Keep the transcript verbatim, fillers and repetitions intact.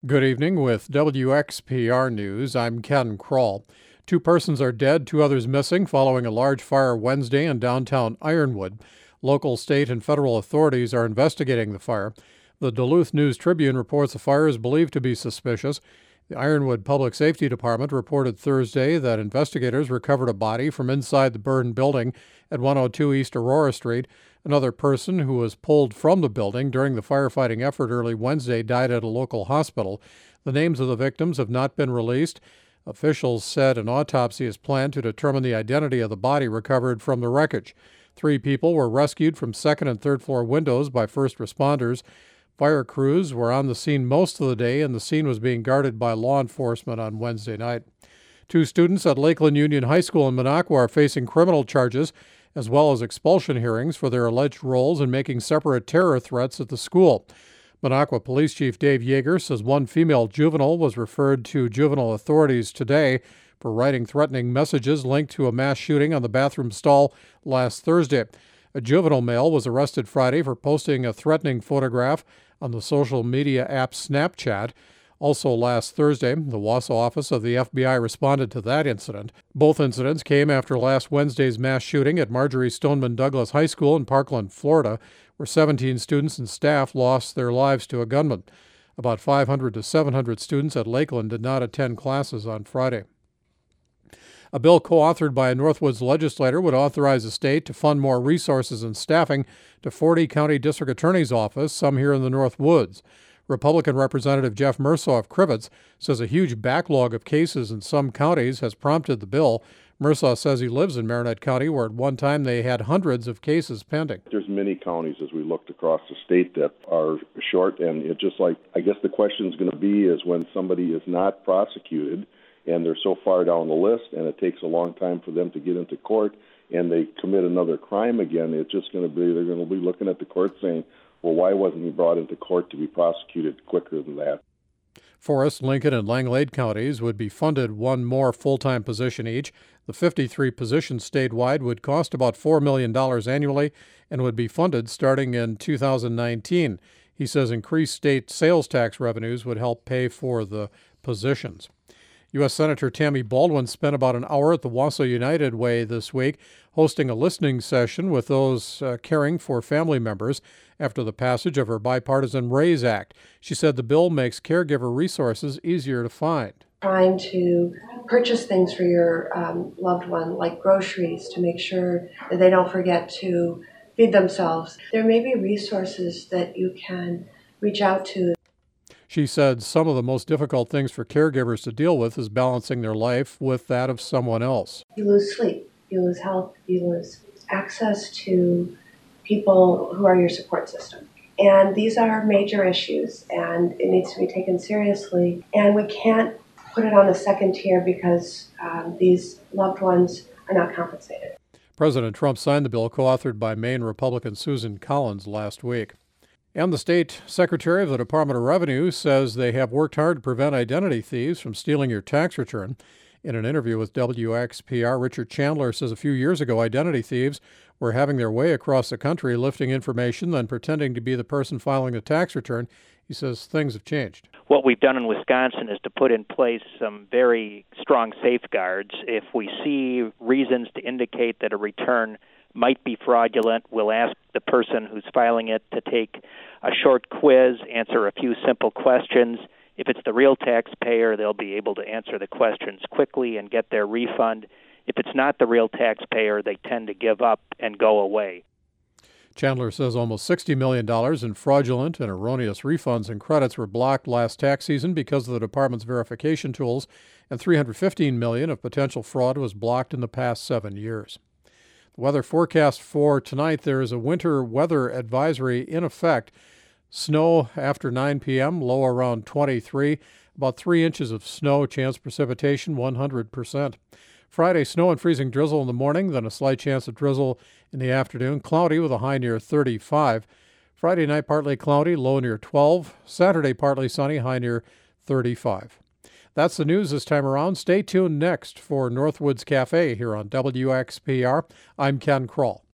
Good evening with W X P R News. I'm Ken Kroll. Two persons are dead, two others missing following a large fire Wednesday in downtown Ironwood. Local, state, and federal authorities are investigating the fire. The Duluth News-Tribune reports the fire is believed to be suspicious. The Ironwood Public Safety Department reported Thursday that investigators recovered a body from inside the burned building at one oh two East Aurora Street. Another person who was pulled from the building during the firefighting effort early Wednesday died at a local hospital. The names of the victims have not been released. Officials said an autopsy is planned to determine the identity of the body recovered from the wreckage. Three people were rescued from second and third floor windows by first responders. Fire crews were on the scene most of the day, and the scene was being guarded by law enforcement on Wednesday night. Two students at Lakeland Union High School in Minocqua are facing criminal charges as well as expulsion hearings for their alleged roles in making separate terror threats at the school. Minocqua Police Chief Dave Yeager says one female juvenile was referred to juvenile authorities today for writing threatening messages linked to a mass shooting on the bathroom stall last Thursday. A juvenile male was arrested Friday for posting a threatening photograph on the social media app Snapchat. Also last Thursday, the Wausau office of the F B I responded to that incident. Both incidents came after last Wednesday's mass shooting at Marjorie Stoneman Douglas High School in Parkland, Florida, where seventeen students and staff lost their lives to a gunman. About five hundred to seven hundred students at Lakeland did not attend classes on Friday. A bill co-authored by a Northwoods legislator would authorize the state to fund more resources and staffing to forty county district attorney's offices, some here in the Northwoods. Republican Representative Jeff Mursaw of Crivets says a huge backlog of cases in some counties has prompted the bill. Mursaw says he lives in Marinette County, where at one time they had hundreds of cases pending. There's many counties as we looked across the state that are short, and it just like, I guess the question is going to be is when somebody is not prosecuted and they're so far down the list and it takes a long time for them to get into court and they commit another crime again, it's just going to be, they're going to be looking at the court saying, well, why wasn't he brought into court to be prosecuted quicker than that? Forest, Lincoln, and Langlade counties would be funded one more full-time position each. The fifty-three positions statewide would cost about four million dollars annually and would be funded starting in two thousand nineteen. He says increased state sales tax revenues would help pay for the positions. U S Senator Tammy Baldwin spent about an hour at the Wausau United Way this week hosting a listening session with those uh, caring for family members after the passage of her bipartisan RAISE Act. She said the bill makes caregiver resources easier to find. Trying to purchase things for your um, loved one, like groceries, to make sure that they don't forget to feed themselves. There may be resources that you can reach out to. She said some of the most difficult things for caregivers to deal with is balancing their life with that of someone else. You lose sleep, you lose health, you lose access to people who are your support system. And these are major issues, and it needs to be taken seriously. And we can't put it on the second tier because um, these loved ones are not compensated. President Trump signed the bill co-authored by Maine Republican Susan Collins last week. And the state secretary of the Department of Revenue says they have worked hard to prevent identity thieves from stealing your tax return. In an interview with W X P R, Richard Chandler says a few years ago identity thieves were having their way across the country, lifting information, then pretending to be the person filing the tax return. He says things have changed. What we've done in Wisconsin is to put in place some very strong safeguards. If we see reasons to indicate that a return might be fraudulent, we'll ask the person who's filing it to take a short quiz, answer a few simple questions. If it's the real taxpayer, they'll be able to answer the questions quickly and get their refund. If it's not the real taxpayer, they tend to give up and go away. Chandler says almost sixty million dollars in fraudulent and erroneous refunds and credits were blocked last tax season because of the department's verification tools, and three hundred fifteen million dollars of potential fraud was blocked in the past seven years. The weather forecast for tonight, there is a winter weather advisory in effect. Snow after nine p.m., low around twenty-three, about three inches of snow, chance precipitation one hundred percent. Friday, snow and freezing drizzle in the morning, then a slight chance of drizzle in the afternoon, cloudy with a high near thirty-five. Friday night, partly cloudy, low near twelve. Saturday, partly sunny, high near thirty-five. That's the news this time around. Stay tuned next for Northwoods Cafe here on W X P R. I'm Ken Kroll.